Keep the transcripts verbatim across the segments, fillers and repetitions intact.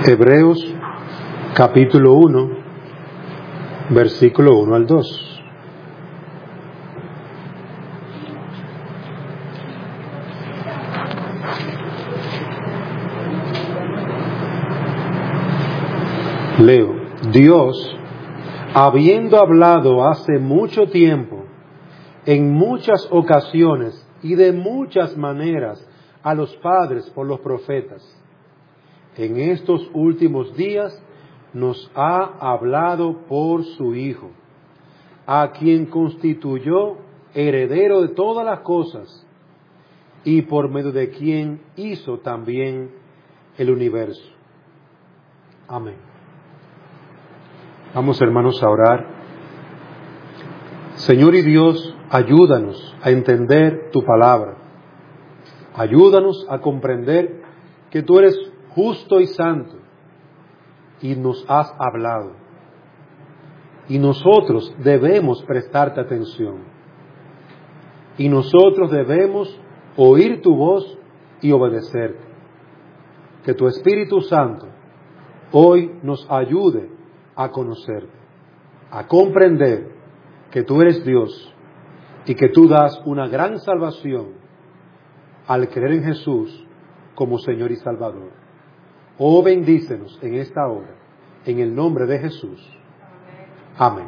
Hebreos capítulo uno, versículo uno al dos. Leo: Dios, habiendo hablado hace mucho tiempo, en muchas ocasiones y de muchas maneras a los padres por los profetas, en estos últimos días nos ha hablado por su Hijo, a quien constituyó heredero de todas las cosas y por medio de quien hizo también el universo. Amén. Vamos, hermanos, a orar. Señor y Dios, ayúdanos a entender tu palabra. Ayúdanos a comprender que tú eres justo y santo y nos has hablado. Y nosotros debemos prestarte atención. Y nosotros debemos oír tu voz y obedecerte. Que tu Espíritu Santo hoy nos ayude a conocerte, a comprender que tú eres Dios y que tú das una gran salvación al creer en Jesús como Señor y Salvador. Oh, bendícenos en esta hora, en el nombre de Jesús. Amén.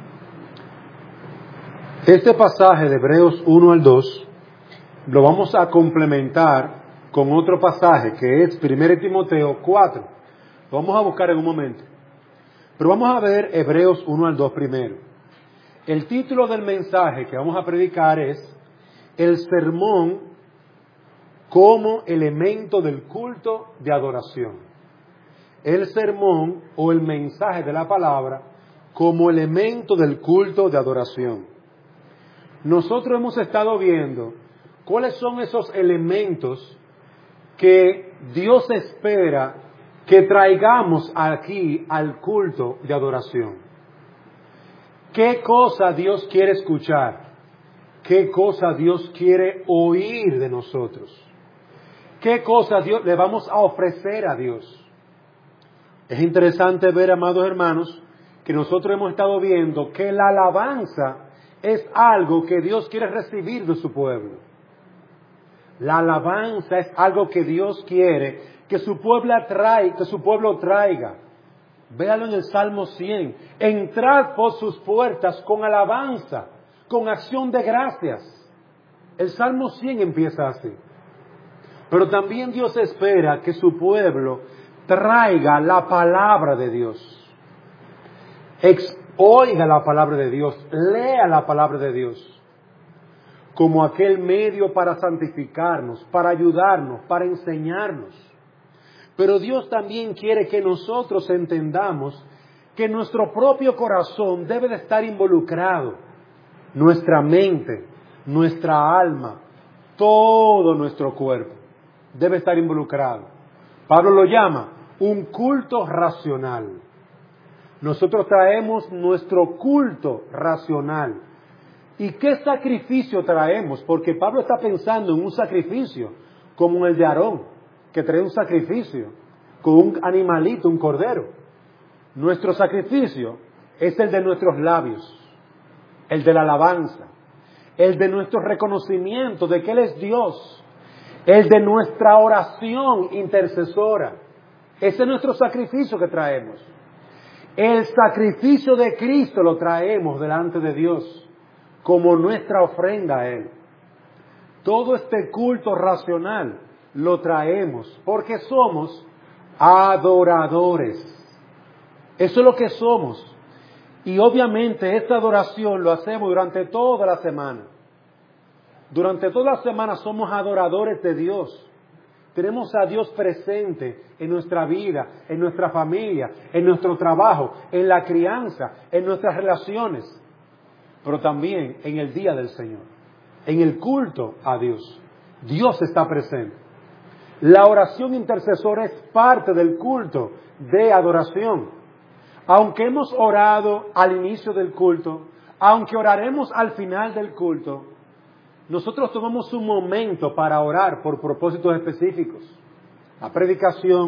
Este pasaje de Hebreos uno al dos lo vamos a complementar con otro pasaje que es primera Timoteo cuatro. Lo vamos a buscar en un momento. Pero vamos a ver Hebreos uno al dos primero. El título del mensaje que vamos a predicar es El sermón como elemento del culto de adoración. El sermón o el mensaje de la palabra como elemento del culto de adoración. Nosotros hemos estado viendo cuáles son esos elementos que Dios espera que traigamos aquí al culto de adoración. ¿Qué cosa Dios quiere escuchar? ¿Qué cosa Dios quiere oír de nosotros? ¿Qué cosa Dios le vamos a ofrecer a Dios? Es interesante ver, amados hermanos, que nosotros hemos estado viendo que la alabanza es algo que Dios quiere recibir de su pueblo. La alabanza es algo que Dios quiere que su pueblo traiga, que su pueblo traiga. Véalo en el Salmo cien. Entrad por sus puertas con alabanza, con acción de gracias. El Salmo cien empieza así. Pero también Dios espera que su pueblo traiga la palabra de Dios. Ex- oiga la palabra de Dios, lea la palabra de Dios como aquel medio para santificarnos, para ayudarnos, para enseñarnos. Pero Dios también quiere que nosotros entendamos que nuestro propio corazón debe de estar involucrado, nuestra mente, nuestra alma, todo nuestro cuerpo debe estar involucrado. Pablo lo llama un culto racional. Nosotros traemos nuestro culto racional. ¿Y qué sacrificio traemos? Porque Pablo está pensando en un sacrificio como el de Aarón, que trae un sacrificio con un animalito, un cordero. Nuestro sacrificio es el de nuestros labios, el de la alabanza, el de nuestro reconocimiento de que Él es Dios, el de nuestra oración intercesora. Ese es nuestro sacrificio que traemos. El sacrificio de Cristo lo traemos delante de Dios como nuestra ofrenda a Él. Todo este culto racional lo traemos porque somos adoradores. Eso es lo que somos. Y obviamente esta adoración lo hacemos durante toda la semana. Durante toda la semana somos adoradores de Dios. Tenemos a Dios presente en nuestra vida, en nuestra familia, en nuestro trabajo, en la crianza, en nuestras relaciones, pero también en el día del Señor, en el culto a Dios. Dios está presente. La oración intercesora es parte del culto de adoración. Aunque hemos orado al inicio del culto, aunque oraremos al final del culto, nosotros tomamos un momento para orar por propósitos específicos. La predicación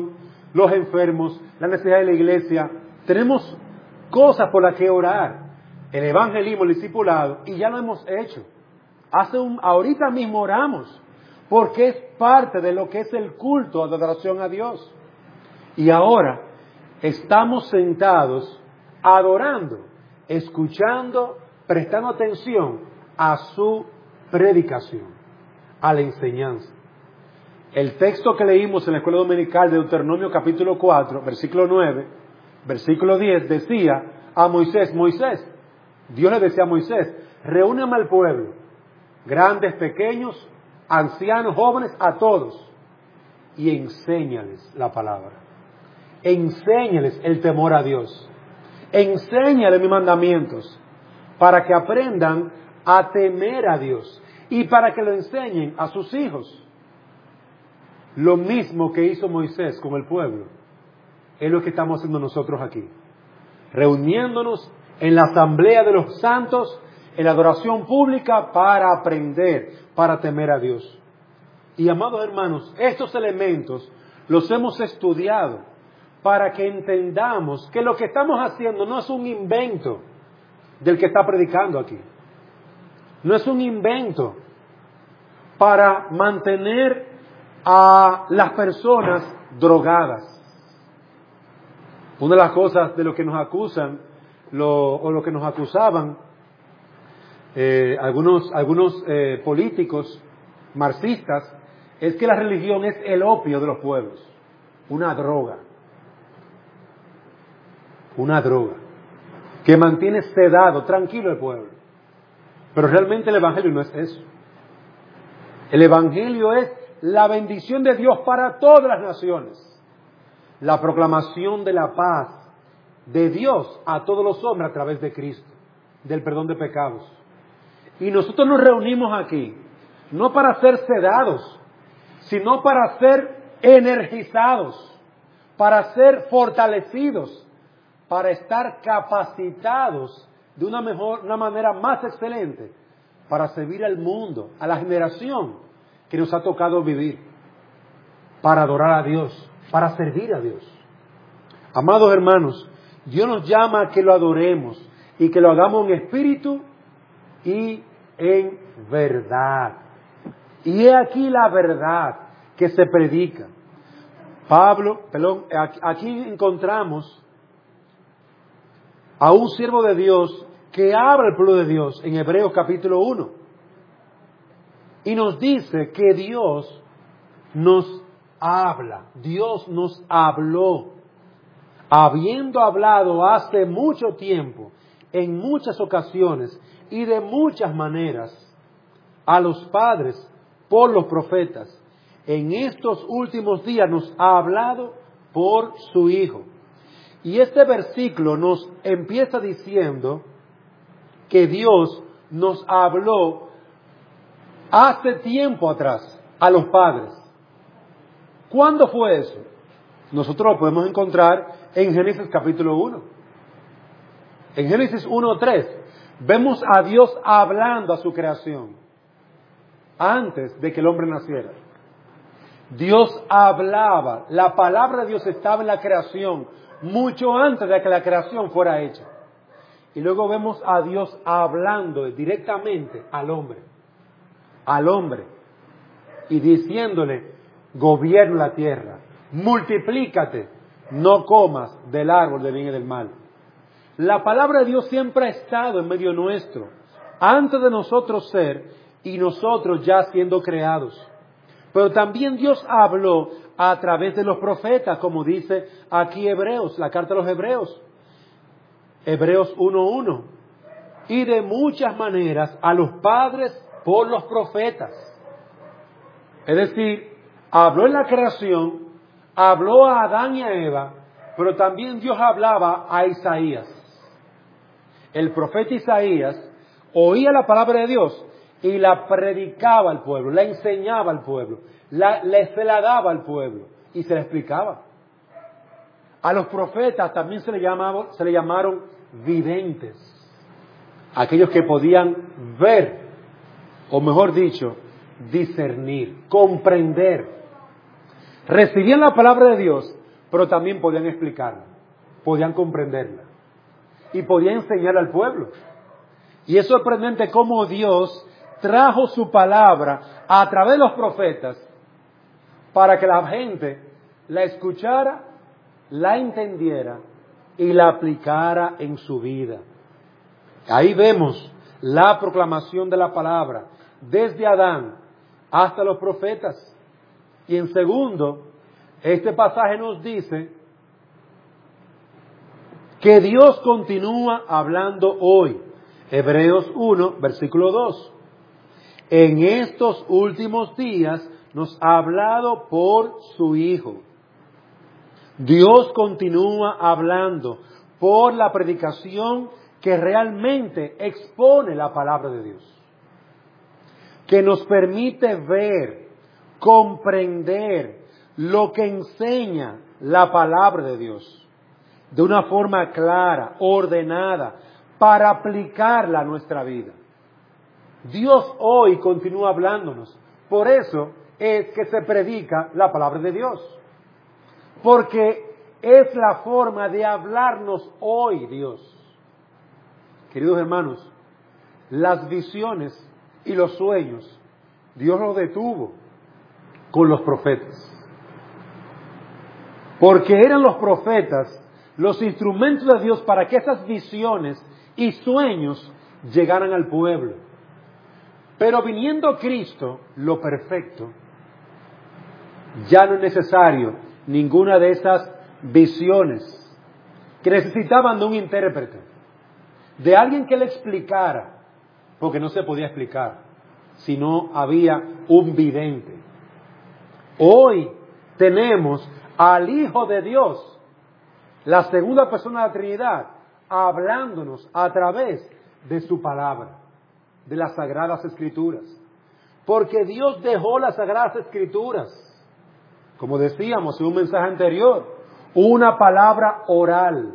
los enfermos, la necesidad de la iglesia. Tenemos cosas por las que orar. El evangelismo, el discipulado, y ya lo hemos hecho. Hace un, ahorita mismo oramos, porque es parte de lo que es el culto de adoración a Dios. Y ahora estamos sentados adorando, escuchando, prestando atención a su predicación, a la enseñanza. El texto que leímos en la escuela dominical de Deuteronomio capítulo cuatro, versículo nueve, versículo diez, decía a Moisés, Moisés, Dios le decía a Moisés, reúneme al pueblo, grandes, pequeños, ancianos, jóvenes, a todos, y enséñales la palabra. Enséñales el temor a Dios. Enséñales mis mandamientos, para que aprendan a temer a Dios y para que lo enseñen a sus hijos. Lo mismo que hizo Moisés con el pueblo, es lo que estamos haciendo nosotros aquí. Reuniéndonos en la asamblea de los santos, en la adoración pública, para aprender, para temer a Dios. Y amados hermanos, estos elementos los hemos estudiado para que entendamos que lo que estamos haciendo no es un invento del que está predicando aquí. No es un invento para mantener a las personas drogadas. Una de las cosas de lo que nos acusan, lo, o lo que nos acusaban eh, algunos, algunos eh, políticos marxistas, es que la religión es el opio de los pueblos, una droga, una droga, que mantiene sedado, tranquilo el pueblo. Pero realmente el Evangelio no es eso. El Evangelio es la bendición de Dios para todas las naciones, la proclamación de la paz de Dios a todos los hombres a través de Cristo, del perdón de pecados. Y nosotros nos reunimos aquí, no para ser sedados, sino para ser energizados, para ser fortalecidos, para estar capacitados de una mejor, una manera más excelente para servir al mundo, a la generación que nos ha tocado vivir, para adorar a Dios, para servir a Dios. Amados hermanos, Dios nos llama a que lo adoremos y que lo hagamos en espíritu y en verdad. Y he aquí la verdad que se predica. Pablo, perdón, aquí encontramos a un siervo de Dios que habla al pueblo de Dios en Hebreos capítulo uno. Y nos dice que Dios nos habla, Dios nos habló, habiendo hablado hace mucho tiempo, en muchas ocasiones y de muchas maneras, a los padres por los profetas. En estos últimos días nos ha hablado por su Hijo. Y este versículo nos empieza diciendo que Dios nos habló hace tiempo atrás a los padres. ¿Cuándo fue eso? Nosotros lo podemos encontrar en Génesis capítulo uno. En Génesis uno tres vemos a Dios hablando a su creación antes de que el hombre naciera. Dios hablaba, la palabra de Dios estaba en la creación mucho antes de que la creación fuera hecha. Y luego vemos a Dios hablando directamente al hombre, al hombre, y diciéndole, gobierna la tierra, multiplícate, no comas del árbol del bien y del mal. La palabra de Dios siempre ha estado en medio nuestro, antes de nosotros ser y nosotros ya siendo creados. Pero también Dios habló a través de los profetas, como dice aquí Hebreos, la carta a los Hebreos, Hebreos uno uno, y de muchas maneras a los padres por los profetas. Es decir, habló en la creación, habló a Adán y a Eva, pero también Dios hablaba a Isaías. El profeta Isaías oía la palabra de Dios y la predicaba al pueblo, la enseñaba al pueblo, la, le, se la daba al pueblo y se la explicaba. A los profetas también se le, llamaba, se le llamaron videntes, aquellos que podían ver, o mejor dicho, discernir, comprender. Recibían la palabra de Dios, pero también podían explicarla, podían comprenderla y podían enseñar al pueblo. Y es sorprendente cómo Dios trajo su palabra a través de los profetas para que la gente la escuchara, la entendiera y la aplicara en su vida. Ahí vemos la proclamación de la palabra desde Adán hasta los profetas. Y en segundo, este pasaje nos dice que Dios continúa hablando hoy. Hebreos uno, versículo dos. En estos últimos días nos ha hablado por su Hijo. Dios continúa hablando por la predicación que realmente expone la palabra de Dios, que nos permite ver, comprender lo que enseña la palabra de Dios de una forma clara, ordenada, para aplicarla a nuestra vida. Dios hoy continúa hablándonos. Por eso es que se predica la palabra de Dios, porque es la forma de hablarnos hoy Dios. Queridos hermanos, las visiones y los sueños, Dios los detuvo con los profetas. Porque eran los profetas los instrumentos de Dios para que esas visiones y sueños llegaran al pueblo. Pero viniendo Cristo, lo perfecto, ya no es necesario ninguna de esas visiones que necesitaban de un intérprete, de alguien que le explicara, porque no se podía explicar si no había un vidente. Hoy tenemos al Hijo de Dios, la segunda persona de la Trinidad, hablándonos a través de su palabra, de las Sagradas Escrituras. Porque Dios dejó las Sagradas Escrituras, como decíamos en un mensaje anterior, una palabra oral,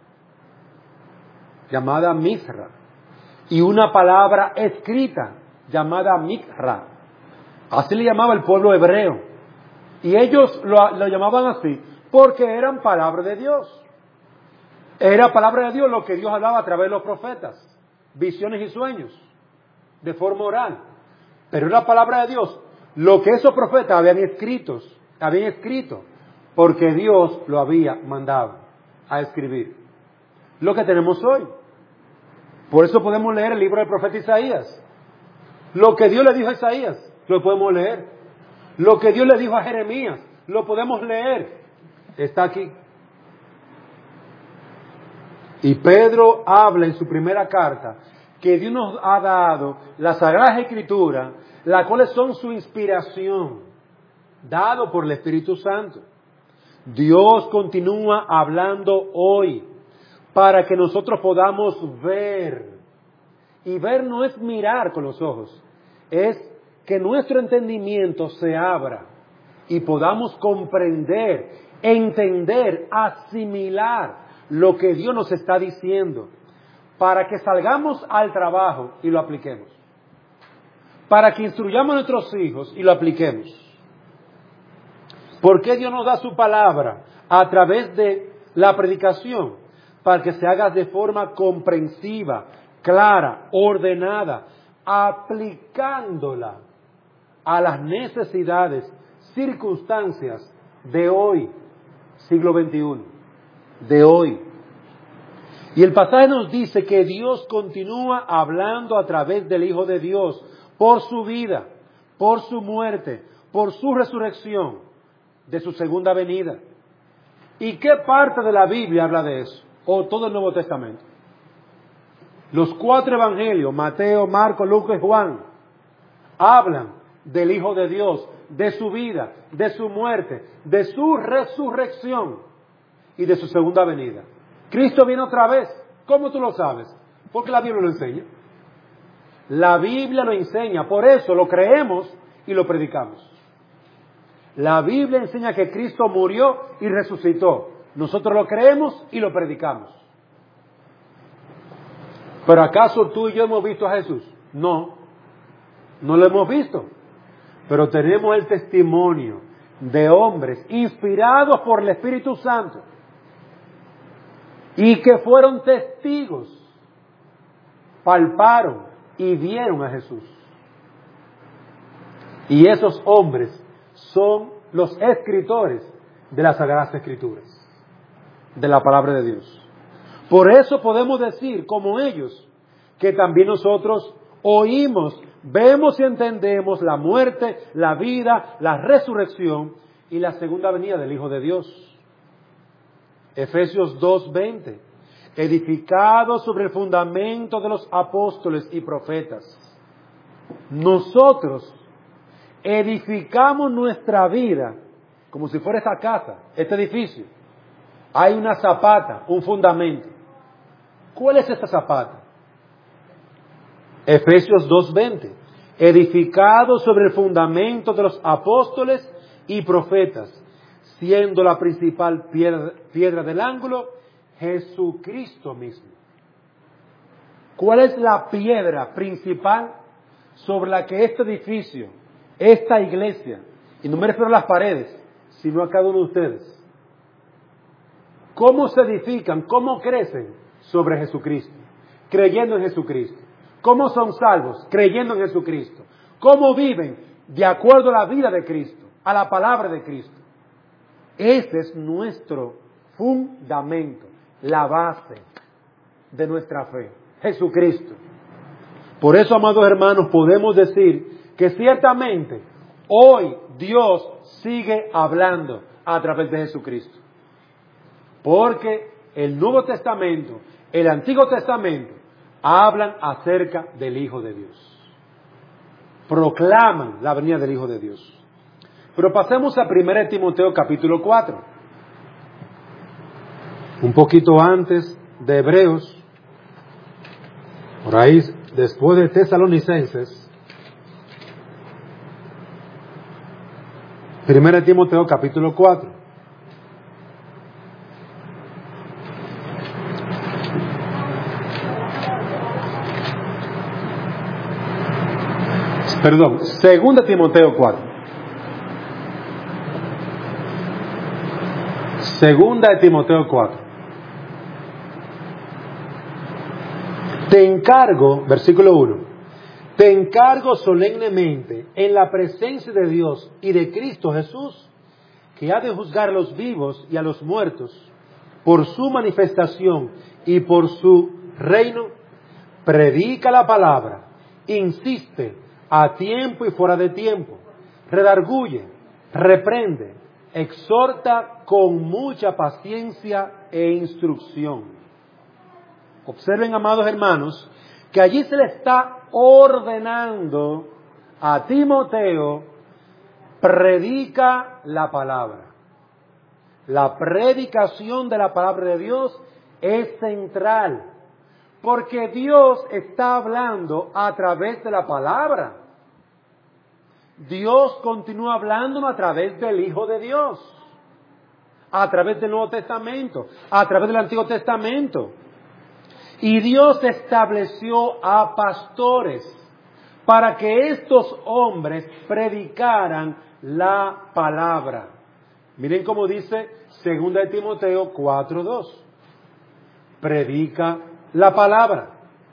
llamada Misra, y una palabra escrita, llamada Mikra. Así le llamaba el pueblo hebreo. Y ellos lo, lo llamaban así porque eran palabra de Dios. Era palabra de Dios lo que Dios hablaba a través de los profetas, visiones y sueños, de forma oral. Pero era palabra de Dios lo que esos profetas habían escrito, habían escrito, porque Dios lo había mandado a escribir. Lo que tenemos hoy. Por eso podemos leer el libro del profeta Isaías. Lo que Dios le dijo a Isaías, lo podemos leer. Lo que Dios le dijo a Jeremías, lo podemos leer. Está aquí. Y Pedro habla en su primera carta que Dios nos ha dado las Sagradas Escrituras, las cuales son su inspiración, dado por el Espíritu Santo. Dios continúa hablando hoy para que nosotros podamos ver. Y ver no es mirar con los ojos, es que nuestro entendimiento se abra y podamos comprender, entender, asimilar lo que Dios nos está diciendo, para que salgamos al trabajo y lo apliquemos, para que instruyamos a nuestros hijos y lo apliquemos. ¿Por qué Dios nos da su palabra a través de la predicación? Para que se haga de forma comprensiva, clara, ordenada, aplicándola a las necesidades, circunstancias de hoy, siglo veintiuno, de hoy. Y el pasaje nos dice que Dios continúa hablando a través del Hijo de Dios, por su vida, por su muerte, por su resurrección, de su segunda venida. ¿Y qué parte de la Biblia habla de eso? O todo el Nuevo Testamento. Los cuatro evangelios, Mateo, Marcos, Lucas y Juan, hablan del Hijo de Dios, de su vida, de su muerte, de su resurrección y de su segunda venida. Cristo viene otra vez. ¿Cómo tú lo sabes? Porque la Biblia lo enseña. La Biblia lo enseña, por eso lo creemos y lo predicamos. La Biblia enseña que Cristo murió y resucitó. Nosotros lo creemos y lo predicamos. ¿Pero acaso tú y yo hemos visto a Jesús? No, no lo hemos visto. Pero tenemos el testimonio de hombres inspirados por el Espíritu Santo y que fueron testigos, palparon y vieron a Jesús. Y esos hombres son los escritores de las Sagradas Escrituras, de la palabra de Dios. Por eso podemos decir, como ellos, que también nosotros oímos, vemos y entendemos la muerte, la vida, la resurrección y la segunda venida del Hijo de Dios. Efesios dos veinte, edificados sobre el fundamento de los apóstoles y profetas. Nosotros edificamos nuestra vida como si fuera esta casa, este edificio. Hay una zapata, un fundamento. ¿Cuál es esta zapata? Efesios dos veinte, edificados sobre el fundamento de los apóstoles y profetas, siendo la principal piedra, piedra del ángulo Jesucristo mismo. ¿Cuál es la piedra principal sobre la que este edificio, esta iglesia, y no me refiero a las paredes, sino a cada uno de ustedes, cómo se edifican, cómo crecen? Sobre Jesucristo, creyendo en Jesucristo. ¿Cómo son salvos? Creyendo en Jesucristo. ¿Cómo viven? De acuerdo a la vida de Cristo, a la palabra de Cristo. Ese es nuestro fundamento, la base de nuestra fe, Jesucristo. Por eso, amados hermanos, podemos decir que ciertamente hoy Dios sigue hablando a través de Jesucristo. Porque el Nuevo Testamento, el Antiguo Testamento, hablan acerca del Hijo de Dios. Proclaman la venida del Hijo de Dios. Pero pasemos a primera de Timoteo capítulo cuatro. Un poquito antes de Hebreos, por ahí después de Tesalonicenses. primera de Timoteo capítulo cuatro. Perdón, segunda de Timoteo cuatro. Segunda de Timoteo cuatro. Te encargo, versículo uno, te encargo solemnemente en la presencia de Dios y de Cristo Jesús, que ha de juzgar a los vivos y a los muertos, por su manifestación y por su reino. Predica la palabra, insiste a tiempo y fuera de tiempo, redarguye, reprende, exhorta con mucha paciencia e instrucción. Observen, amados hermanos, que allí se le está ordenando a Timoteo: predica la palabra. La predicación de la palabra de Dios es central, porque Dios está hablando a través de la palabra. Dios continúa hablándonos a través del Hijo de Dios, a través del Nuevo Testamento, a través del Antiguo Testamento. Y Dios estableció a pastores para que estos hombres predicaran la palabra. Miren cómo dice segunda de Timoteo cuatro dos. Predica la palabra.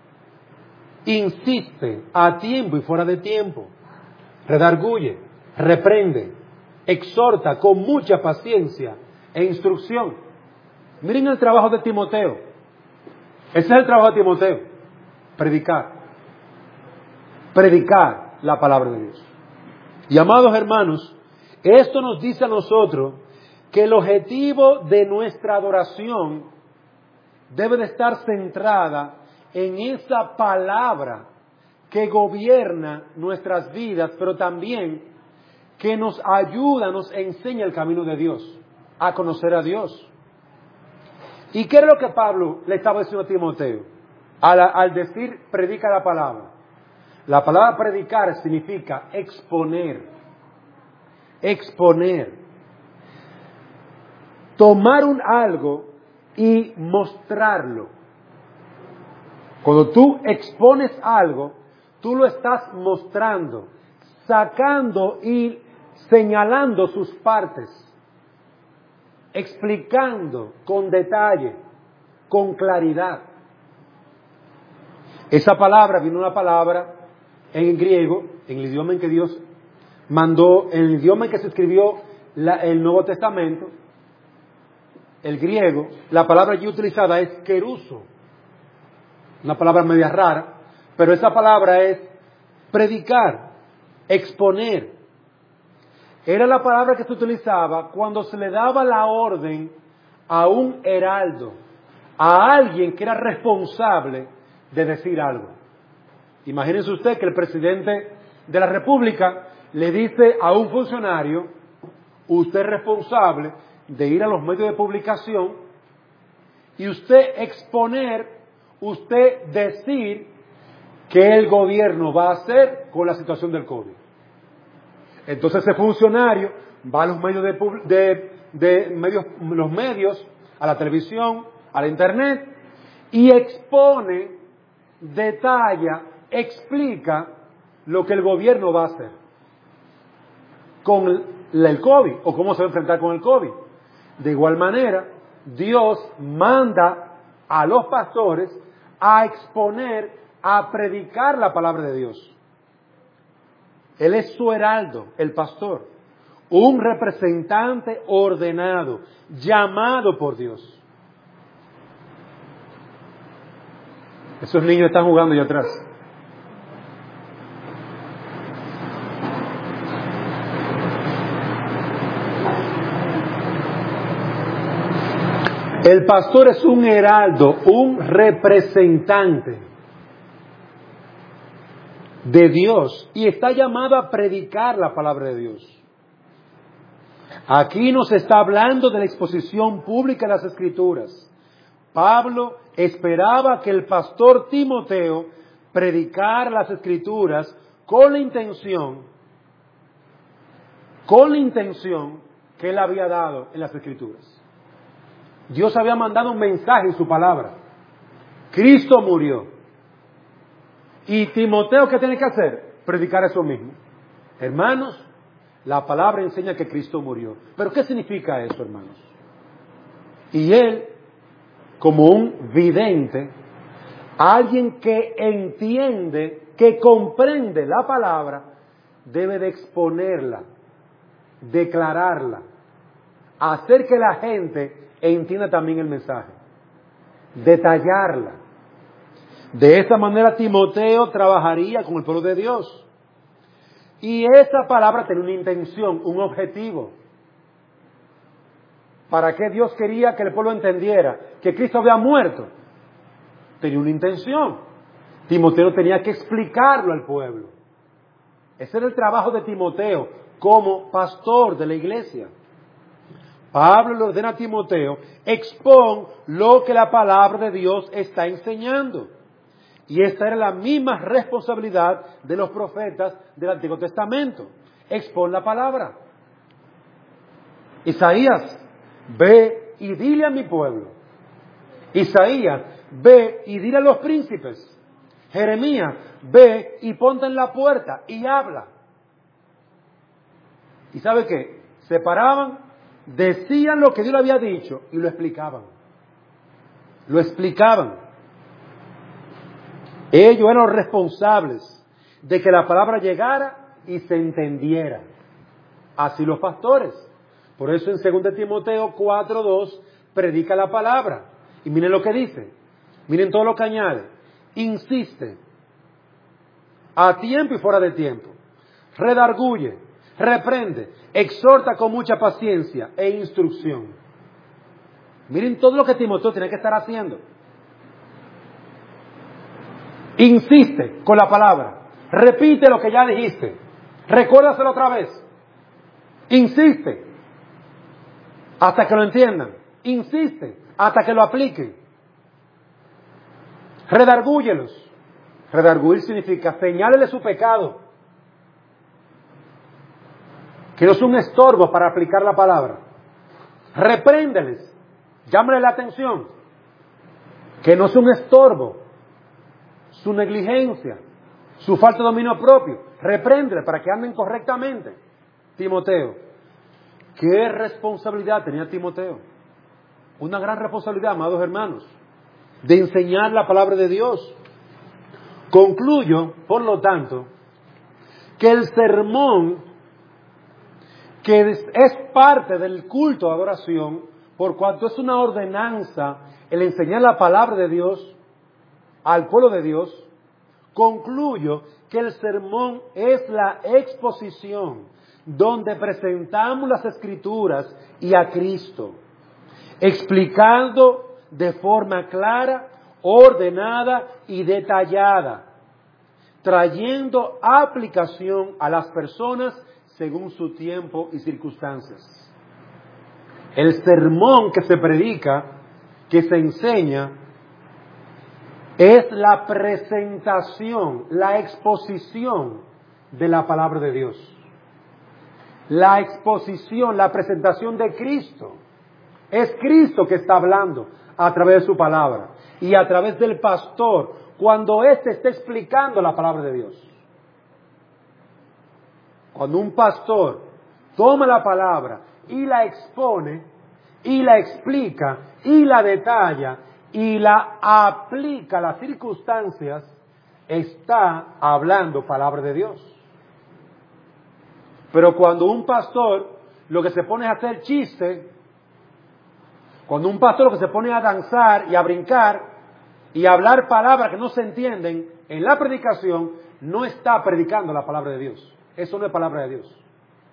Insiste a tiempo y fuera de tiempo. Redarguye, reprende, exhorta con mucha paciencia e instrucción. Miren el trabajo de Timoteo. Ese es el trabajo de Timoteo. Predicar. Predicar la palabra de Dios. Y amados hermanos, esto nos dice a nosotros que el objetivo de nuestra adoración debe de estar centrada en esa palabra que gobierna nuestras vidas, pero también que nos ayuda, nos enseña el camino de Dios, a conocer a Dios. ¿Y qué es lo que Pablo le estaba diciendo a Timoteo al, al decir predica la palabra? La palabra predicar significa exponer, exponer, tomar un algo y mostrarlo. Cuando tú expones algo, tú lo estás mostrando, sacando y señalando sus partes, explicando con detalle, con claridad. Esa palabra viene una palabra en griego, en el idioma en que Dios mandó, en el idioma en que se escribió la, el Nuevo Testamento, el griego, la palabra allí utilizada es keruso, una palabra media rara, pero esa palabra es predicar, exponer. Era la palabra que se utilizaba cuando se le daba la orden a un heraldo, a alguien que era responsable de decir algo. Imagínense usted que el presidente de la República le dice a un funcionario: usted es responsable de ir a los medios de publicación y usted exponer, usted decir qué el gobierno va a hacer con la situación del COVID. Entonces ese funcionario va a los medios de, de, de medios, los medios, a la televisión, a la internet, y expone, detalla, explica lo que el gobierno va a hacer con el, el COVID o cómo se va a enfrentar con el COVID. De igual manera, Dios manda a los pastores a exponer, a predicar la palabra de Dios. Él es su heraldo, el pastor, un representante ordenado, llamado por Dios. Esos niños están jugando allá atrás. El pastor es un heraldo, un representante de Dios y está llamado a predicar la palabra de Dios. Aquí nos está hablando de la exposición pública de las Escrituras. Pablo esperaba que el pastor Timoteo predicara las Escrituras con la intención, con la intención que él había dado en las Escrituras. Dios había mandado un mensaje en su palabra. Cristo murió. Y Timoteo, ¿qué tiene que hacer? Predicar eso mismo. Hermanos, la palabra enseña que Cristo murió. ¿Pero qué significa eso, hermanos? Y él, como un vidente, alguien que entiende, que comprende la palabra, debe de exponerla, declararla, hacer que la gente entienda también el mensaje, detallarla. De esta manera Timoteo trabajaría con el pueblo de Dios. Y esa palabra tenía una intención, un objetivo. ¿Para qué Dios quería que el pueblo entendiera que Cristo había muerto? Tenía una intención. Timoteo tenía que explicarlo al pueblo. Ese era el trabajo de Timoteo como pastor de la iglesia. Pablo le ordena a Timoteo: expón lo que la palabra de Dios está enseñando. Y esta era la misma responsabilidad de los profetas del Antiguo Testamento. Expón la palabra. Isaías, ve y dile a mi pueblo. Isaías, ve y dile a los príncipes. Jeremías, ve y ponte en la puerta y habla. ¿Y sabe qué? Se paraban, decían lo que Dios le había dicho y lo explicaban. Lo explicaban. Ellos eran los responsables de que la palabra llegara y se entendiera. Así los pastores. Por eso en segunda Timoteo cuatro dos predica la palabra. Y miren lo que dice. Miren todo lo que añade. Insiste. A tiempo y fuera de tiempo. Redarguye. Reprende. Exhorta con mucha paciencia e instrucción. Miren todo lo que Timoteo tiene que estar haciendo. Insiste con la palabra. Repite lo que ya dijiste. Recuérdaselo otra vez. Insiste hasta que lo entiendan. Insiste hasta que lo apliquen. Redargúyelos. Redarguir significa señálele su pecado, que no es un estorbo para aplicar la palabra. Repréndeles. Llámale la atención, que no es un estorbo, su negligencia, su falta de dominio propio. Repréndele para que anden correctamente. Timoteo. ¿Qué responsabilidad tenía Timoteo? Una gran responsabilidad, amados hermanos, de enseñar la palabra de Dios. Concluyo, por lo tanto, que el sermón, que es, es parte del culto de adoración, por cuanto es una ordenanza el enseñar la palabra de Dios al pueblo de Dios, concluyo que el sermón es la exposición donde presentamos las Escrituras y a Cristo, explicando de forma clara, ordenada y detallada, trayendo aplicación a las personas según su tiempo y circunstancias. El sermón que se predica, que se enseña, es la presentación, la exposición de la palabra de Dios. La exposición, la presentación de Cristo. Es Cristo que está hablando a través de su palabra y a través del pastor cuando éste está explicando la palabra de Dios. Cuando un pastor toma la palabra y la expone y la explica y la detalla y la aplica a las circunstancias, está hablando palabra de Dios. Pero cuando un pastor lo que se pone es a hacer chiste, cuando un pastor lo que se pone a danzar y a brincar y a hablar palabras que no se entienden en la predicación, no está predicando la palabra de Dios. Eso no es palabra de Dios.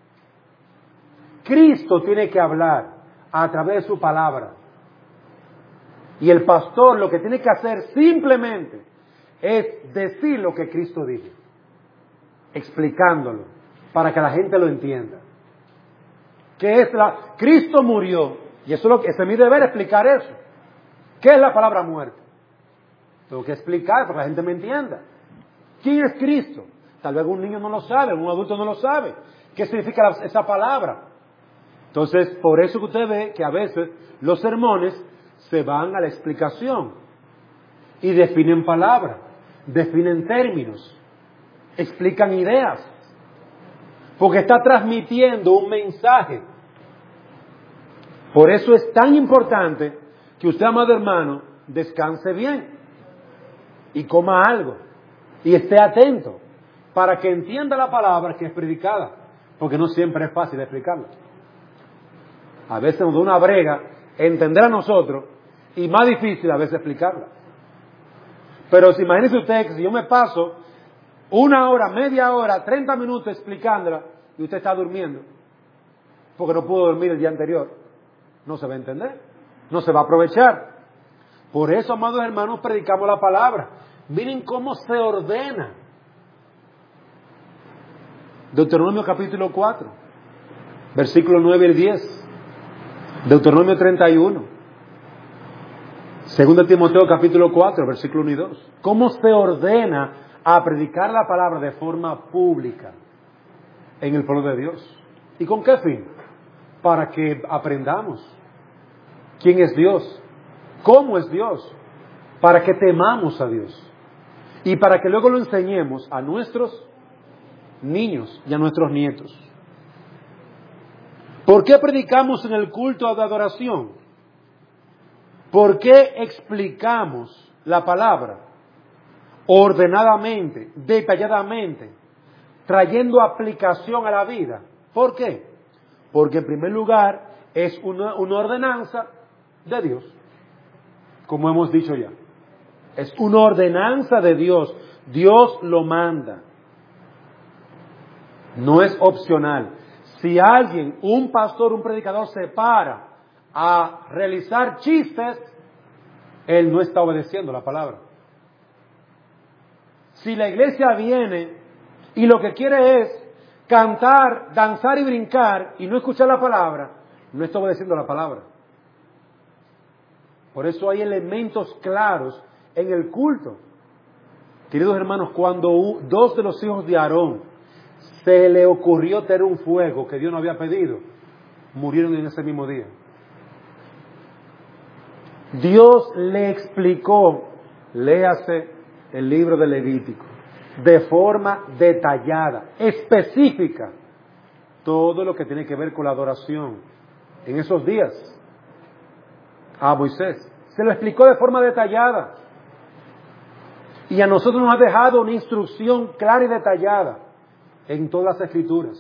Cristo tiene que hablar a través de su palabra. Y el pastor lo que tiene que hacer simplemente es decir lo que Cristo dijo, explicándolo, para que la gente lo entienda. ¿Qué es la? Cristo murió, y eso es, lo que, ese es mi deber, explicar eso. ¿Qué es la palabra muerte? Tengo que explicar para que la gente me entienda. ¿Quién es Cristo? Tal vez un niño no lo sabe, un adulto no lo sabe. ¿Qué significa esa palabra? Entonces, por eso que usted ve que a veces los sermones se van a la explicación y definen palabras, definen términos, explican ideas, porque está transmitiendo un mensaje. Por eso es tan importante que usted, amado hermano, descanse bien y coma algo y esté atento para que entienda la palabra que es predicada, porque no siempre es fácil explicarla. A veces nos da una brega entender a nosotros y más difícil a veces explicarla. Pero si imagínese usted que si yo me paso una hora, media hora, treinta minutos explicándola y usted está durmiendo porque no pudo dormir el día anterior, no se va a entender, no se va a aprovechar. Por eso, amados hermanos, predicamos la palabra. Miren cómo se ordena. Deuteronomio capítulo cuatro, versículos nueve y diez. Deuteronomio treinta y uno. Segunda Timoteo capítulo cuatro, versículo uno y dos. ¿Cómo se ordena a predicar la palabra de forma pública en el pueblo de Dios? ¿Y con qué fin? Para que aprendamos quién es Dios, cómo es Dios, para que temamos a Dios y para que luego lo enseñemos a nuestros niños y a nuestros nietos. ¿Por qué predicamos en el culto de adoración? ¿Por qué explicamos la palabra ordenadamente, detalladamente, trayendo aplicación a la vida? ¿Por qué? Porque en primer lugar es una, una ordenanza de Dios, como hemos dicho ya. Es una ordenanza de Dios. Dios lo manda. No es opcional. Si alguien, un pastor, un predicador se para a realizar chistes, él no está obedeciendo la palabra. Si la iglesia viene y lo que quiere es cantar, danzar y brincar y no escuchar la palabra, no está obedeciendo la palabra. Por eso hay elementos claros en el culto. Queridos hermanos, cuando dos de los hijos de Aarón se le ocurrió tener un fuego que Dios no había pedido, murieron en ese mismo día. Dios le explicó, léase el libro de Levítico, de forma detallada, específica, todo lo que tiene que ver con la adoración en esos días a Moisés. Se lo explicó de forma detallada. Y a nosotros nos ha dejado una instrucción clara y detallada en todas las Escrituras.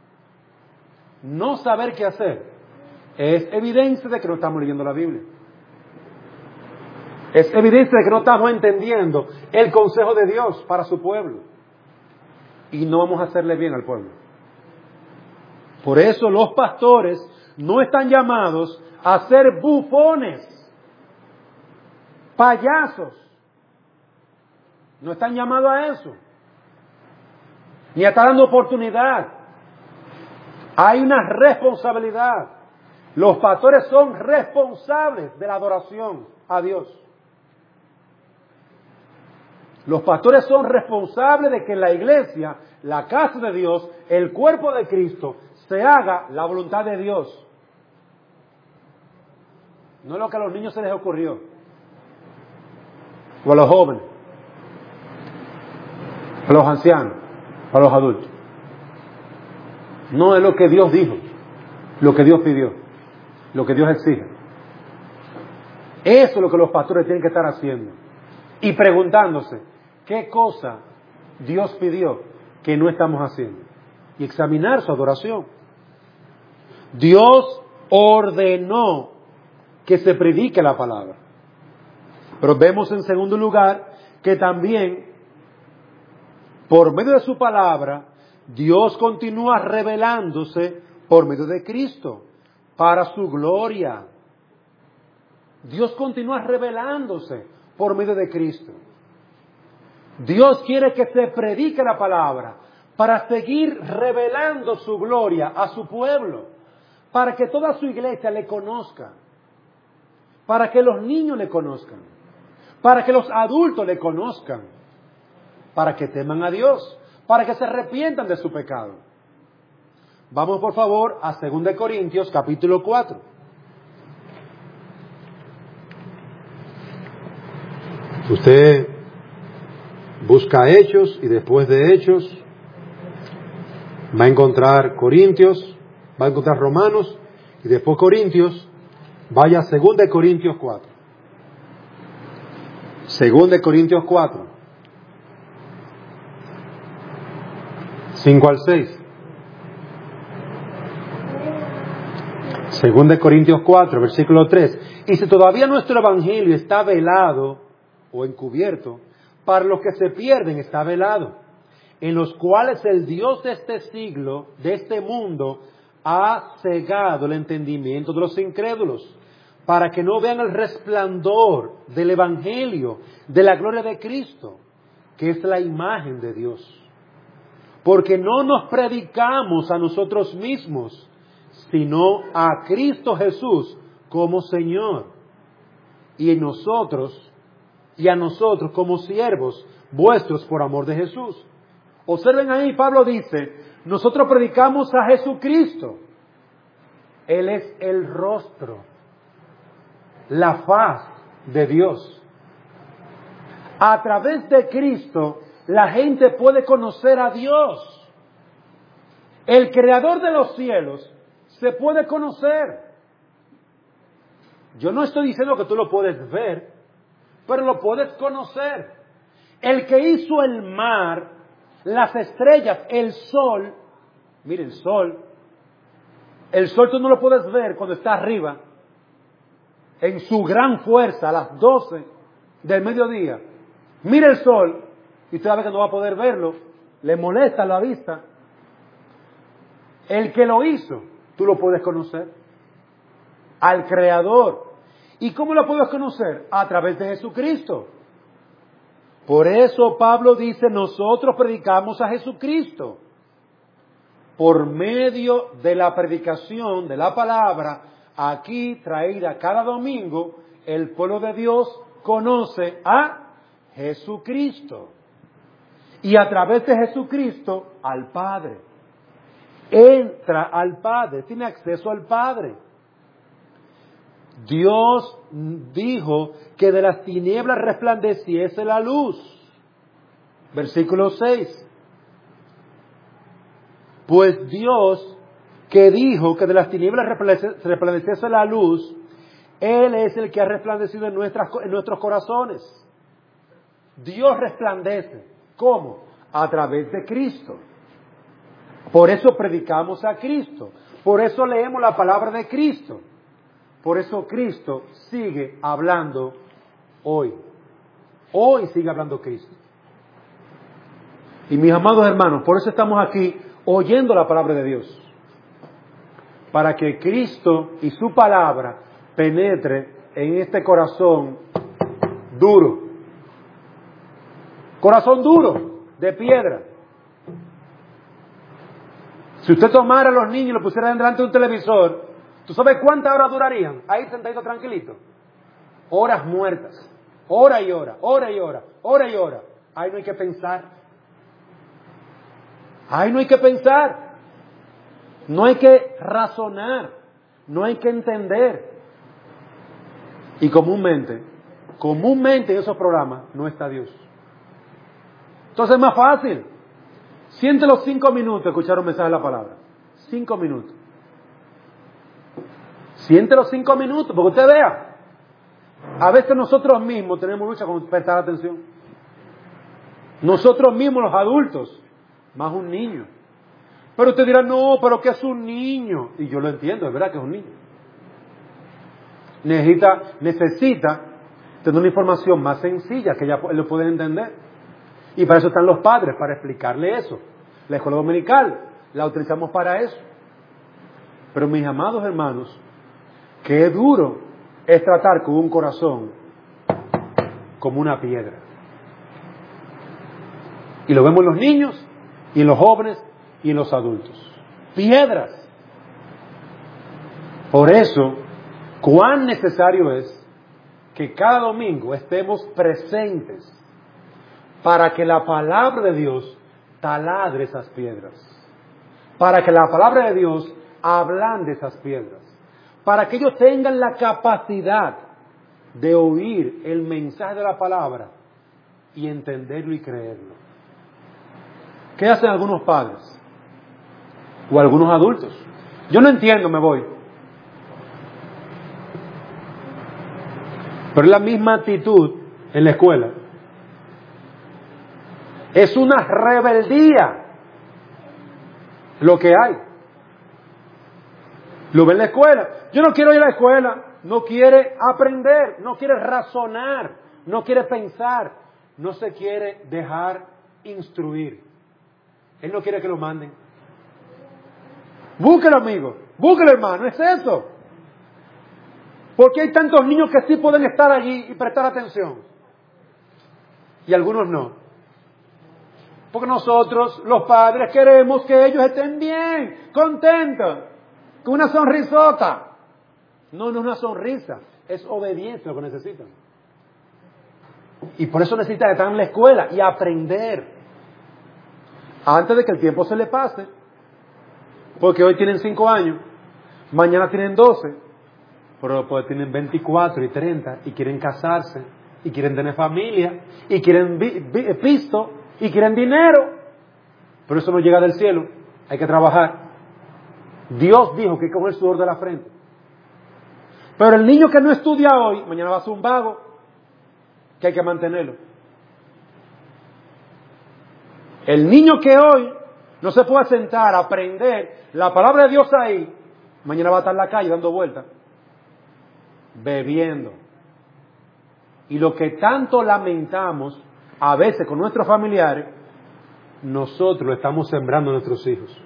No saber qué hacer es evidencia de que no estamos leyendo la Biblia. Es evidencia de que no estamos entendiendo el consejo de Dios para su pueblo. Y no vamos a hacerle bien al pueblo. Por eso los pastores no están llamados a ser bufones, payasos. No están llamados a eso. Ni a estar dando oportunidad. Hay una responsabilidad. Los pastores son responsables de la adoración a Dios. Los pastores son responsables de que en la iglesia, la casa de Dios, el cuerpo de Cristo, se haga la voluntad de Dios. No es lo que a los niños se les ocurrió. O a los jóvenes. A los ancianos. A los adultos. No es lo que Dios dijo. Lo que Dios pidió. Lo que Dios exige. Eso es lo que los pastores tienen que estar haciendo. Y preguntándose, ¿qué cosa Dios pidió que no estamos haciendo? Y examinar su adoración. Dios ordenó que se predique la palabra. Pero vemos en segundo lugar que también, por medio de su palabra, Dios continúa revelándose por medio de Cristo, para su gloria. Dios continúa revelándose por medio de Cristo. Dios quiere que se predique la palabra para seguir revelando su gloria a su pueblo, para que toda su iglesia le conozca, para que los niños le conozcan, para que los adultos le conozcan, para que teman a Dios, para que se arrepientan de su pecado. Vamos por favor a segunda de Corintios capítulo cuatro. Usted busca Hechos y después de Hechos va a encontrar Corintios, va a encontrar Romanos y después Corintios. Vaya a segunda de Corintios cuatro. segunda de Corintios cuatro. cinco al seis. segunda de Corintios cuatro, versículo tres. Y si todavía nuestro evangelio está velado o encubierto, para los que se pierden está velado, en los cuales el Dios de este siglo, de este mundo, ha cegado el entendimiento de los incrédulos, para que no vean el resplandor del evangelio, de la gloria de Cristo, que es la imagen de Dios. Porque no nos predicamos a nosotros mismos, sino a Cristo Jesús como Señor, y en nosotros, y a nosotros como siervos vuestros por amor de Jesús. Observen ahí, Pablo dice, nosotros predicamos a Jesucristo. Él es el rostro, la faz de Dios. A través de Cristo, la gente puede conocer a Dios. El creador de los cielos se puede conocer. Yo no estoy diciendo que tú lo puedes ver, pero lo puedes conocer. El que hizo el mar, las estrellas, el sol. Mire, el sol. El sol tú no lo puedes ver cuando está arriba, en su gran fuerza, a las doce del mediodía. Mira el sol, y usted sabe que no va a poder verlo, le molesta la vista. El que lo hizo, tú lo puedes conocer. Al Creador. ¿Y cómo lo puedes conocer? A través de Jesucristo. Por eso Pablo dice, nosotros predicamos a Jesucristo. Por medio de la predicación de la palabra, aquí traída cada domingo, el pueblo de Dios conoce a Jesucristo. Y a través de Jesucristo, al Padre. Entra al Padre, tiene acceso al Padre. Dios dijo que de las tinieblas resplandeciese la luz. Versículo seis. Pues Dios que dijo que de las tinieblas resplandeciese la luz, Él es el que ha resplandecido en, nuestras, en nuestros corazones. Dios resplandece. ¿Cómo? A través de Cristo. Por eso predicamos a Cristo. Por eso leemos la palabra de Cristo. Por eso Cristo sigue hablando hoy. Hoy sigue hablando Cristo. Y mis amados hermanos, por eso estamos aquí oyendo la palabra de Dios. Para que Cristo y su palabra penetre en este corazón duro. Corazón duro, de piedra. Si usted tomara a los niños y los pusiera delante de un televisor, ¿tú sabes cuántas horas durarían? Ahí sentaditos tranquilitos. Horas muertas. Hora y hora, hora y hora, hora y hora. Ahí no hay que pensar. Ahí no hay que pensar. No hay que razonar. No hay que entender. Y comúnmente, comúnmente en esos programas no está Dios. Entonces es más fácil. Siente los cinco minutos escuchar un mensaje de la palabra. Cinco minutos. Siente los cinco minutos, porque usted vea. A veces nosotros mismos tenemos lucha con prestar atención. Nosotros mismos, los adultos, más un niño. Pero usted dirá, no, pero que es un niño. Y yo lo entiendo, es verdad que es un niño. Necesita, necesita tener una información más sencilla que ella lo pueda entender. Y para eso están los padres, para explicarle eso. La escuela dominical la utilizamos para eso. Pero mis amados hermanos, qué duro es tratar con un corazón como una piedra. Y lo vemos en los niños, y en los jóvenes, y en los adultos. Piedras. Por eso, cuán necesario es que cada domingo estemos presentes para que la palabra de Dios taladre esas piedras. Para que la palabra de Dios ablande esas piedras. Para que ellos tengan la capacidad de oír el mensaje de la palabra y entenderlo y creerlo. ¿Qué hacen algunos padres? O algunos adultos. Yo no entiendo, me voy. Pero es la misma actitud en la escuela. Es una rebeldía lo que hay. Lo ve en la escuela. Yo no quiero ir a la escuela. No quiere aprender, no quiere razonar, no quiere pensar, no se quiere dejar instruir. Él no quiere que lo manden. Búsquelo, amigo. Búsquelo, hermano. Es eso. Porque hay tantos niños que sí pueden estar allí y prestar atención. Y algunos no. Porque nosotros, los padres, queremos que ellos estén bien, contentos, con una sonrisota. No, no es una sonrisa, es obediencia lo que necesitan. Y por eso necesitan estar en la escuela y aprender. Antes de que el tiempo se le pase. Porque hoy tienen cinco años, mañana tienen doce, pero después tienen veinticuatro y treinta y quieren casarse, y quieren tener familia, y quieren vi, vi, pisto, y quieren dinero. Pero eso no llega del cielo, hay que trabajar. Dios dijo que hay que coger el sudor de la frente. Pero el niño que no estudia hoy, mañana va a ser un vago, que hay que mantenerlo. El niño que hoy no se puede sentar a aprender la palabra de Dios ahí, mañana va a estar en la calle dando vueltas, bebiendo. Y lo que tanto lamentamos a veces con nuestros familiares, nosotros lo estamos sembrando a nuestros hijos.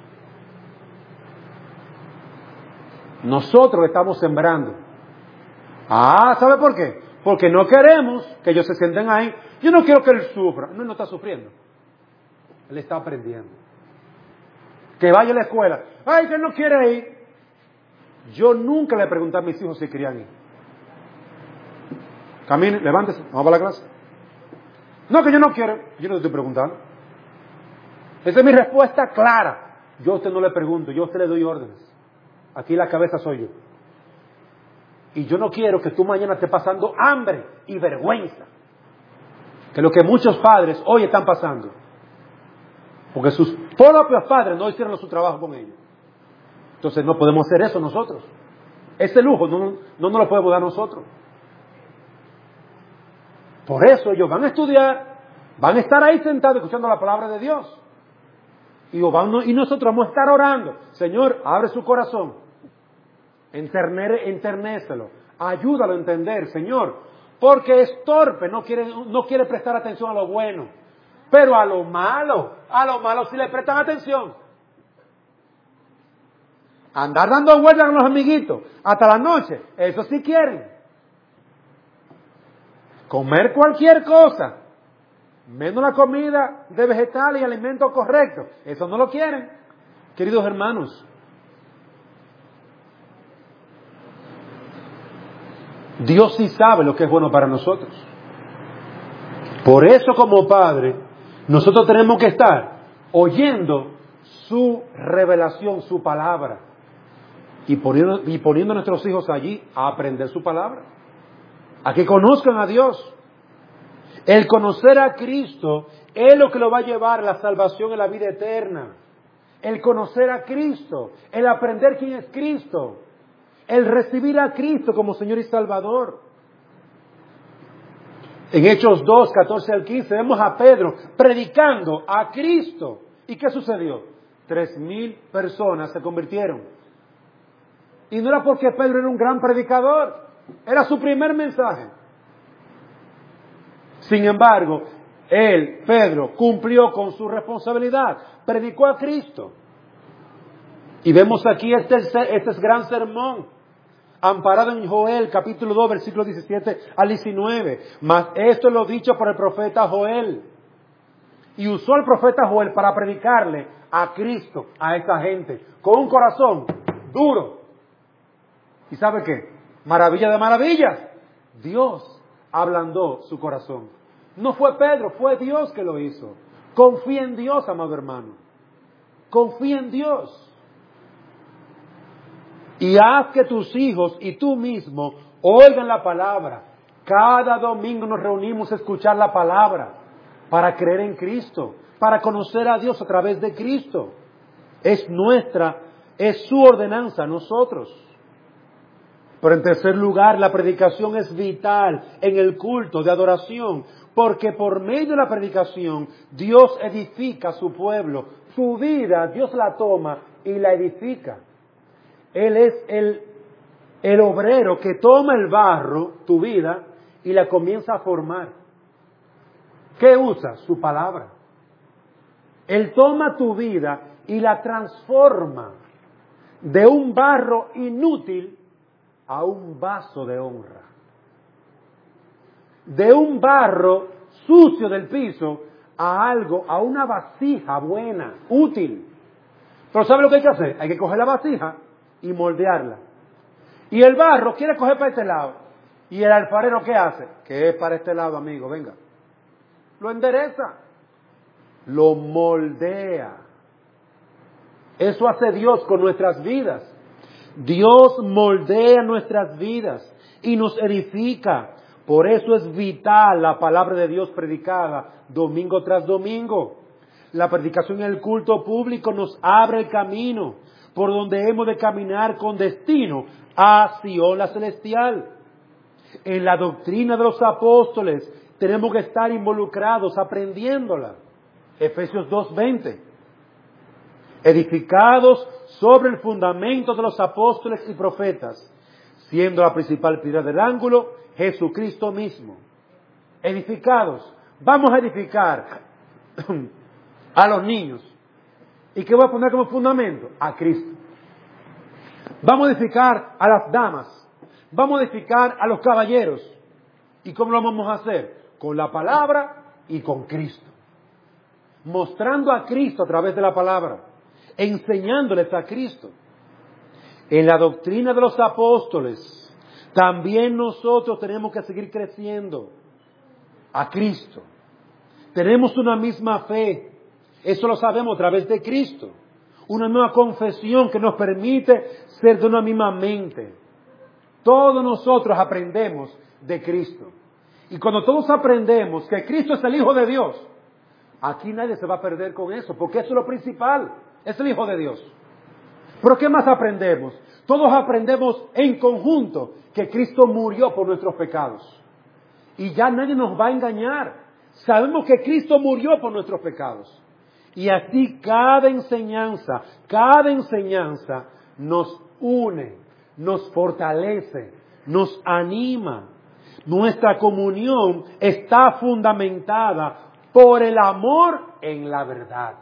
Nosotros lo estamos sembrando. Ah, ¿sabe por qué? Porque no queremos que ellos se sienten ahí. Yo no quiero que él sufra. No, él no está sufriendo. Él está aprendiendo. Que vaya a la escuela. Ay, que él no quiere ir. Yo nunca le pregunté a mis hijos si querían ir. Camine, levántese, vamos para la clase. No, que yo no quiero. Yo no te estoy preguntando. Esa es mi respuesta clara. Yo a usted no le pregunto, yo a usted le doy órdenes. Aquí la cabeza soy yo. Y yo no quiero que tú mañana estés pasando hambre y vergüenza. Que es lo que muchos padres hoy están pasando. Porque sus propios padres no hicieron su trabajo con ellos. Entonces no podemos hacer eso nosotros. Ese lujo no, no, no nos lo podemos dar nosotros. Por eso ellos van a estudiar, van a estar ahí sentados escuchando la palabra de Dios. Y, van, y nosotros vamos a estar orando. Señor, abre su corazón. Enterne, enternécelo. Ayúdalo a entender, Señor. Porque es torpe, no quiere, no quiere prestar atención a lo bueno. Pero a lo malo, a lo malo sí le prestan atención. Andar dando vueltas con los amiguitos hasta la noche, eso sí quieren. Comer cualquier cosa, menos la comida de vegetales y alimentos correctos, eso no lo quieren. Queridos hermanos, Dios sí sabe lo que es bueno para nosotros. Por eso, como padre, nosotros tenemos que estar oyendo su revelación, su palabra, y poniendo, y poniendo a nuestros hijos allí a aprender su palabra, a que conozcan a Dios. El conocer a Cristo es lo que lo va a llevar a la salvación y la vida eterna. El conocer a Cristo, el aprender quién es Cristo, el recibir a Cristo como Señor y Salvador. En Hechos dos, catorce al quince, vemos a Pedro predicando a Cristo. ¿Y qué sucedió? Tres mil personas se convirtieron. Y no era porque Pedro era un gran predicador, era su primer mensaje. Sin embargo, él, Pedro, cumplió con su responsabilidad, predicó a Cristo. Y vemos aquí este, este es gran sermón, amparado en Joel, capítulo dos, versículos diecisiete al diecinueve. Mas esto es lo dicho por el profeta Joel. Y usó el profeta Joel para predicarle a Cristo, a esta gente, con un corazón duro. ¿Y sabe qué? Maravilla de maravillas. Dios ablandó su corazón. No fue Pedro, fue Dios que lo hizo. Confía en Dios, amado hermano. Confía en Dios. Y haz que tus hijos y tú mismo oigan la palabra. Cada domingo nos reunimos a escuchar la palabra para creer en Cristo, para conocer a Dios a través de Cristo. Es nuestra, es su ordenanza a nosotros. Pero en tercer lugar, la predicación es vital en el culto de adoración, porque por medio de la predicación Dios edifica a su pueblo. Su vida Dios la toma y la edifica. Él es el, el obrero que toma el barro, tu vida, y la comienza a formar. ¿Qué usa? Su palabra. Él toma tu vida y la transforma de un barro inútil a un vaso de honra. De un barro sucio del piso a algo, a una vasija buena, útil. Pero ¿sabe lo que hay que hacer? Hay que coger la vasija y moldearla. Y el barro quiere coger para este lado. ¿Y el alfarero qué hace? Que es para este lado, amigo, venga. Lo endereza. Lo moldea. Eso hace Dios con nuestras vidas. Dios moldea nuestras vidas y nos edifica. Por eso es vital la palabra de Dios predicada domingo tras domingo. La predicación en el culto público nos abre el camino por donde hemos de caminar con destino a Sion la celestial. En la doctrina de los apóstoles tenemos que estar involucrados aprendiéndola. Efesios dos veinte. Edificados sobre el fundamento de los apóstoles y profetas, siendo la principal piedra del ángulo Jesucristo mismo. Edificados. Vamos a edificar a los niños. ¿Y qué voy a poner como fundamento? A Cristo. Vamos a edificar a las damas. Vamos a edificar a los caballeros. ¿Y cómo lo vamos a hacer? Con la palabra y con Cristo. Mostrando a Cristo a través de la palabra. Enseñándoles a Cristo. En la doctrina de los apóstoles, también nosotros tenemos que seguir creciendo a Cristo. Tenemos una misma fe. Eso lo sabemos a través de Cristo. Una nueva confesión que nos permite ser de una misma mente. Todos nosotros aprendemos de Cristo. Y cuando todos aprendemos que Cristo es el Hijo de Dios, aquí nadie se va a perder con eso, porque eso es lo principal. Es el Hijo de Dios. ¿Pero qué más aprendemos? Todos aprendemos en conjunto que Cristo murió por nuestros pecados. Y ya nadie nos va a engañar. Sabemos que Cristo murió por nuestros pecados. Y así cada enseñanza, cada enseñanza nos une, nos fortalece, nos anima. Nuestra comunión está fundamentada por el amor en la verdad.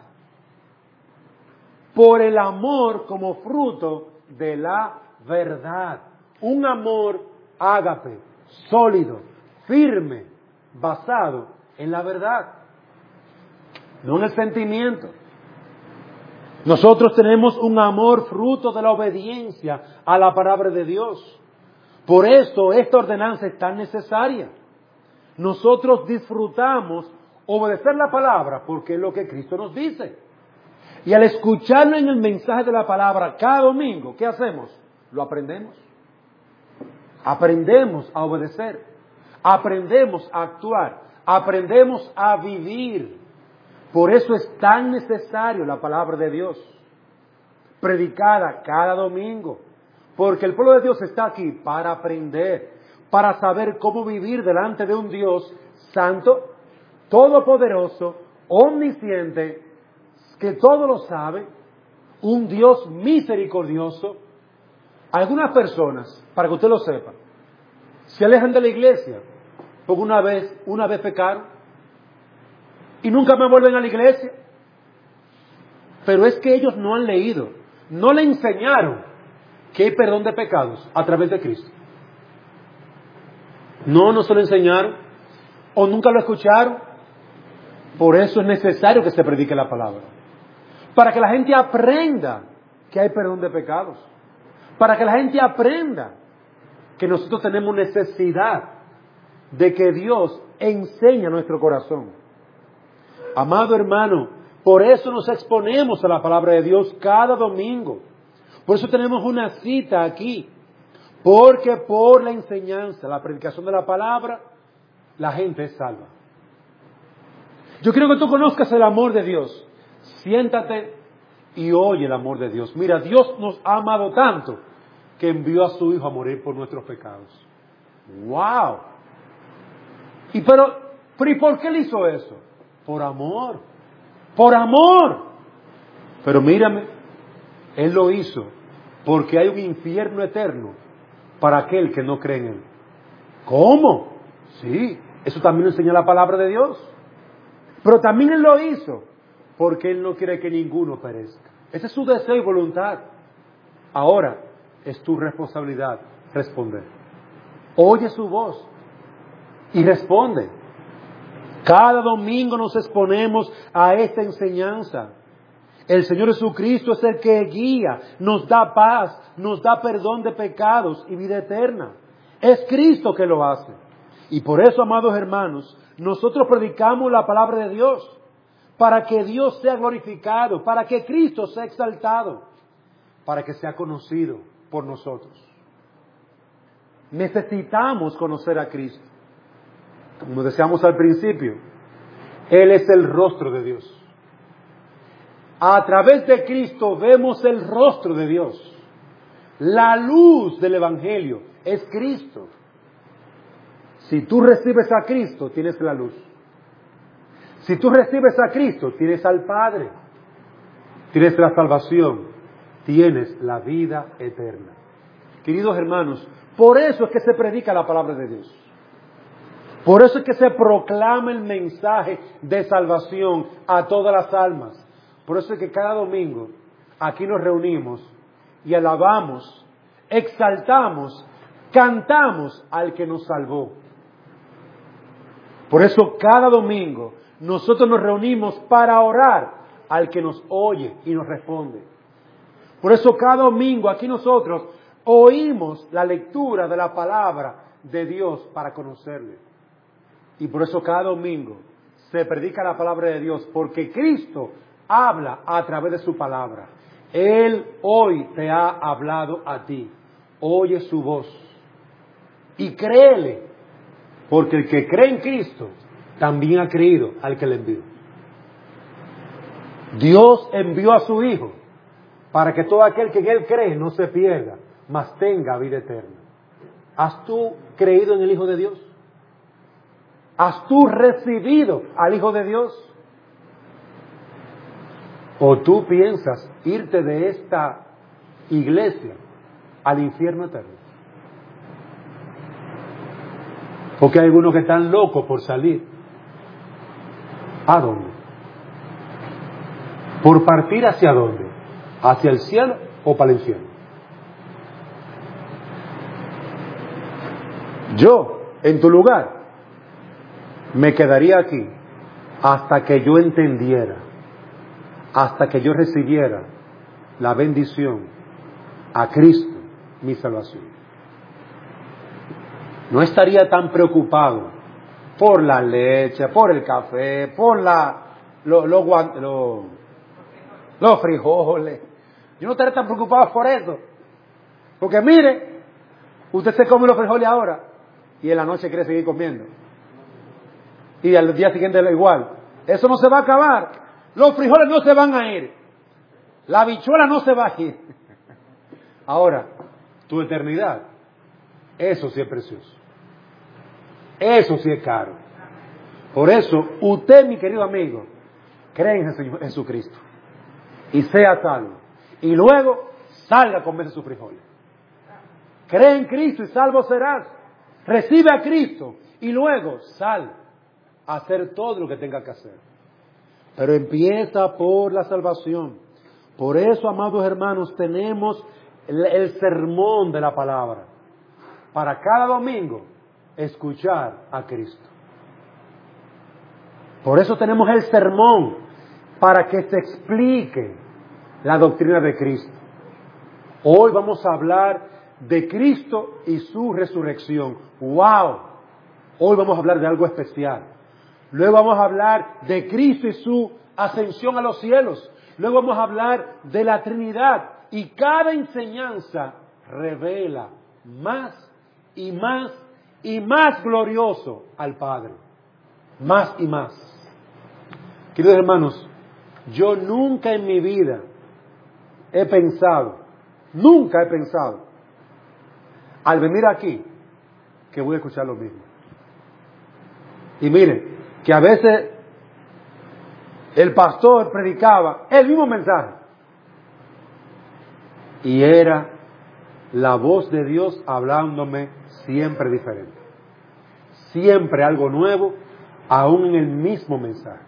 Por el amor como fruto de la verdad. Un amor ágape, sólido, firme, basado en la verdad, no en el sentimiento. Nosotros tenemos un amor fruto de la obediencia a la palabra de Dios. Por eso esta ordenanza es tan necesaria. Nosotros disfrutamos obedecer la palabra porque es lo que Cristo nos dice. Y al escucharlo en el mensaje de la palabra cada domingo, ¿qué hacemos? Lo aprendemos. Aprendemos a obedecer. Aprendemos a actuar. Aprendemos a vivir. Por eso es tan necesario la palabra de Dios, predicada cada domingo. Porque el pueblo de Dios está aquí para aprender, para saber cómo vivir delante de un Dios santo, todopoderoso, omnisciente, que todo lo sabe, un Dios misericordioso. Algunas personas, para que usted lo sepa, se alejan de la iglesia porque una vez, una vez pecaron y nunca más vuelven a la iglesia. Pero es que ellos no han leído, no le enseñaron que hay perdón de pecados a través de Cristo. No, no se lo enseñaron o nunca lo escucharon. Por eso es necesario que se predique la palabra. Para que la gente aprenda que hay perdón de pecados. Para que la gente aprenda que nosotros tenemos necesidad de que Dios enseñe a nuestro corazón. Amado hermano, por eso nos exponemos a la palabra de Dios cada domingo. Por eso tenemos una cita aquí. Porque por la enseñanza, la predicación de la palabra, la gente es salva. Yo quiero que tú conozcas el amor de Dios. Siéntate y oye el amor de Dios. Mira, Dios nos ha amado tanto que envió a su Hijo a morir por nuestros pecados. ¡Wow! Y pero, pero ¿y por qué Él hizo eso? Por amor. Por amor. Pero mírame, Él lo hizo porque hay un infierno eterno para aquel que no cree en Él. ¿Cómo? Sí, eso también lo enseña la palabra de Dios. Pero también Él lo hizo porque Él no quiere que ninguno perezca. Ese es su deseo y voluntad. Ahora es tu responsabilidad responder. Oye su voz y responde. Cada domingo nos exponemos a esta enseñanza. El Señor Jesucristo es el que guía, nos da paz, nos da perdón de pecados y vida eterna. Es Cristo que lo hace. Y por eso, amados hermanos, nosotros predicamos la palabra de Dios para que Dios sea glorificado, para que Cristo sea exaltado, para que sea conocido por nosotros. Necesitamos conocer a Cristo. Como decíamos al principio, Él es el rostro de Dios. A través de Cristo vemos el rostro de Dios. La luz del Evangelio es Cristo. Si tú recibes a Cristo, tienes la luz. Si tú recibes a Cristo, tienes al Padre. Tienes la salvación. Tienes la vida eterna. Queridos hermanos, por eso es que se predica la palabra de Dios. Por eso es que se proclama el mensaje de salvación a todas las almas. Por eso es que cada domingo aquí nos reunimos y alabamos, exaltamos, cantamos al que nos salvó. Por eso cada domingo nosotros nos reunimos para orar al que nos oye y nos responde. Por eso cada domingo aquí nosotros oímos la lectura de la palabra de Dios para conocerle. Y por eso cada domingo se predica la palabra de Dios, porque Cristo habla a través de su palabra. Él hoy te ha hablado a ti. Oye su voz y créele, porque el que cree en Cristo también ha creído al que le envió. Dios envió a su Hijo para que todo aquel que en Él cree no se pierda, mas tenga vida eterna. ¿Has tú creído en el Hijo de Dios? ¿Has tú recibido al Hijo de Dios? ¿O tú piensas irte de esta iglesia al infierno eterno? Porque hay algunos que están locos por salir. ¿A dónde? ¿Por partir hacia dónde? ¿Hacia el cielo o para el infierno? Yo, en tu lugar, me quedaría aquí hasta que yo entendiera, hasta que yo recibiera la bendición a Cristo, mi salvación. No estaría tan preocupado por la leche, por el café, por la, lo, lo, lo, los frijoles. Yo no estaría tan preocupado por eso. Porque mire, usted se come los frijoles ahora y en la noche quiere seguir comiendo. Y al día siguiente da igual. Eso no se va a acabar. Los frijoles no se van a ir. La habichuela no se va a ir. Ahora, tu eternidad, eso sí es precioso. Eso sí es caro. Por eso, usted, mi querido amigo, cree en Jesucristo y sea salvo. Y luego salga a comerse sus frijoles. Cree en Cristo y salvo serás. Recibe a Cristo y luego sal a hacer todo lo que tenga que hacer. Pero empieza por la salvación. Por eso, amados hermanos, tenemos el, el sermón de la palabra. Para cada domingo, escuchar a Cristo. Por eso tenemos el sermón, para que se explique la doctrina de Cristo. Hoy vamos a hablar de Cristo y su resurrección. ¡Wow! Hoy vamos a hablar de algo especial. Luego vamos a hablar de Cristo y su ascensión a los cielos. Luego vamos a hablar de la Trinidad. Y cada enseñanza revela más y más y más glorioso al Padre. Más y más. Queridos hermanos, yo nunca en mi vida he pensado, nunca he pensado, al venir aquí, que voy a escuchar lo mismo. Y miren, que a veces el pastor predicaba el mismo mensaje. Y era la voz de Dios hablándome siempre diferente. Siempre algo nuevo, aún en el mismo mensaje.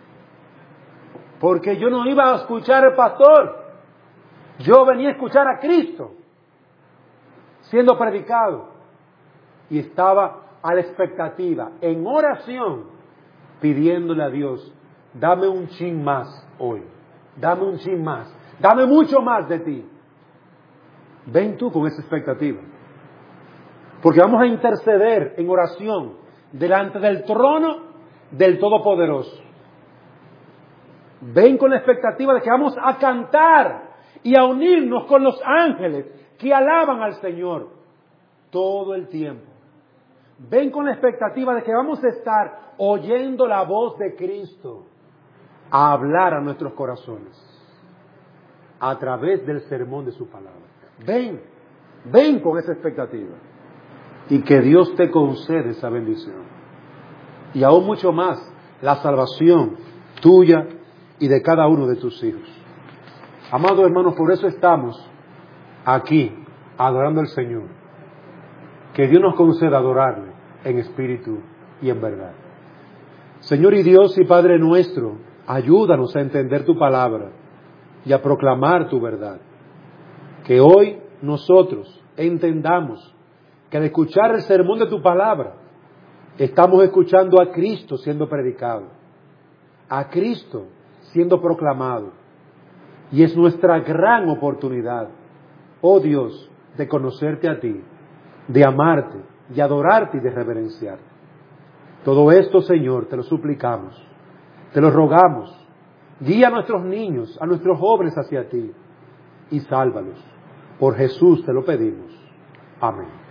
Porque yo no iba a escuchar al pastor. Yo venía a escuchar a Cristo siendo predicado. Y estaba a la expectativa, en oración, pidiéndole a Dios, dame un chin más hoy. Dame un chin más. Dame mucho más de ti. Ven tú con esa expectativa. Porque vamos a interceder en oración delante del trono del Todopoderoso. Ven con la expectativa de que vamos a cantar y a unirnos con los ángeles que alaban al Señor todo el tiempo. Ven con la expectativa de que vamos a estar oyendo la voz de Cristo a hablar a nuestros corazones a través del sermón de su palabra. Ven, ven con esa expectativa y que Dios te concede esa bendición. Y aún mucho más, la salvación tuya y de cada uno de tus hijos. Amados hermanos, por eso estamos aquí adorando al Señor. Que Dios nos conceda adorarle en espíritu y en verdad. Señor y Dios y Padre nuestro, ayúdanos a entender tu palabra y a proclamar tu verdad. Que hoy nosotros entendamos que al escuchar el sermón de tu palabra, estamos escuchando a Cristo siendo predicado, a Cristo siendo proclamado. Y es nuestra gran oportunidad, oh Dios, de conocerte a ti, de amarte, de adorarte y de reverenciarte. Todo esto, Señor, te lo suplicamos, te lo rogamos. Guía a nuestros niños, a nuestros jóvenes hacia ti y sálvalos. Por Jesús te lo pedimos. Amén.